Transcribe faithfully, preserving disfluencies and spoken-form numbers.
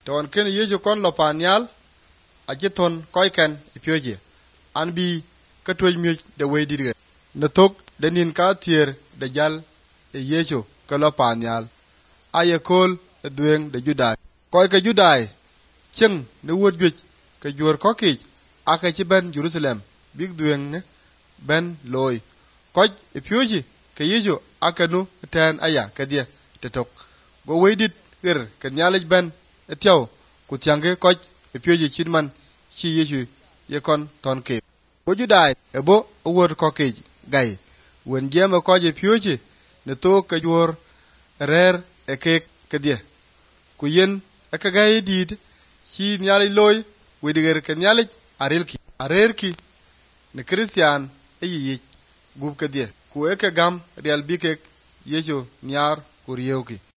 ton ken yeju kon lo panyal a jiton koiken ipyoje an bi ka toj mi de we dirge na tok de nin ka tier de jal e yeju ka lo panyal aye kol e dueng de judai koy ka judai cheng ne wot gwej ka jor ko ki aka ci ben Jerusalem big dueng ne ben loy koj ipyoje ka yeju aka nu ten aya ka dia te tok go we dit ger ka nyalej ben etiaw ku tiange koj ipyoje chinman chi yeju ye kon ton ke go judai e bo wor ko ke gai wen jema ko je pyoje ne to ka jor rer e ke ke dia ku yen e ka gai dit chi nyali loy we diger ke nyalej arelki arerki ne kristian e yi gub ke dia ku e ke gam real bikek yeju nyar ku riewki